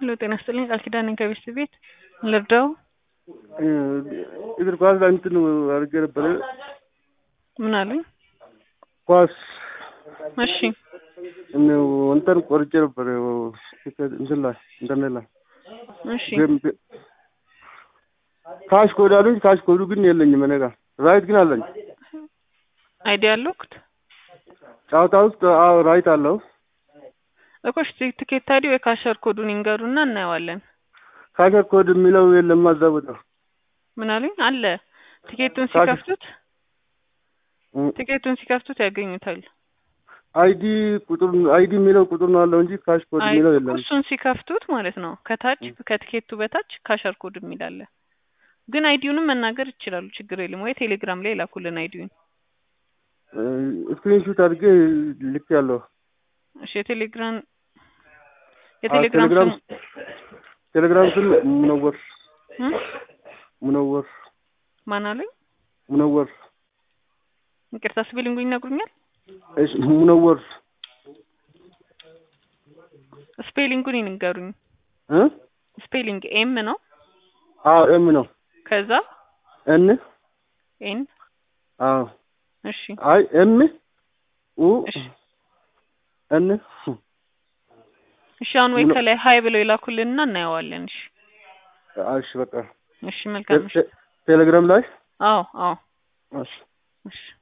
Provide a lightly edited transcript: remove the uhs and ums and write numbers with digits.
ሄሎ ጤና ይስጥልኝ ቃል ኪዳን ነኝ ከቤት ቤት ልርዳው እግር ኳስ ላይ እንትን አድርጌ ነበር። ምን አሉኝ? ኳስ እሺ እንትን ቆርጬ ነበር እንትን ላይ ኢንተርኔት ላይ። እሺ ካሽ ኮድ አሉኝ። ካሽ ኮዱ ግን የለኝም እኔ ጋር። ራይት ግን አለኝ። አይዲያ አለኩት ጫውታ ውስጥ አዎ ራይት አለው እኮ። ትኬት ታዲያ የካሸር ኮዱን ይንገሩና እናየዋለን። ካሸር ኮድ የሚለው የለም እዛ ቦታ። ምን አሉኝ? አለ ትኬቱን ሲከፍቱት ያገኙታል። አይዲ የሚለው ቁጥር ነው አለው እንጂ ካሽ ኮድ የሚለው የለም። እሱን ሲከፍቱት ማለት ነው ከታች ከትኬቱ በታች ካሸር ኮድ የሚል አለ። ግን አይዲውንም መናገር ይችላሉ፣ ችግር የለም። ወይ ቴሌግራም ላይ ላኩልን አይዲውን። ስክሪንሾት አድርጌ ልክ ያለው። እሺ ቴሌግራም ስም ሙነወር ማን አለኝ? ሙነወር ይቅርታ ስፔሊንጉን ይነግሩኛል? እሺ ሙነወር ስፔሊንጉን ይንገሩኝ። ስፔሊንግ ኤም ነው? አዎ ኤም ነው። ከዛ ኤን አዎ እሺ አይ ኤም ኡ ኤን እሺ አሁን ወይ ከላይ ሃይ ብለው ይላኩልንና እናየዋለን። እሺ በቃ እሺ መልካም። ቴሌግራም ላይ አዎ እሺ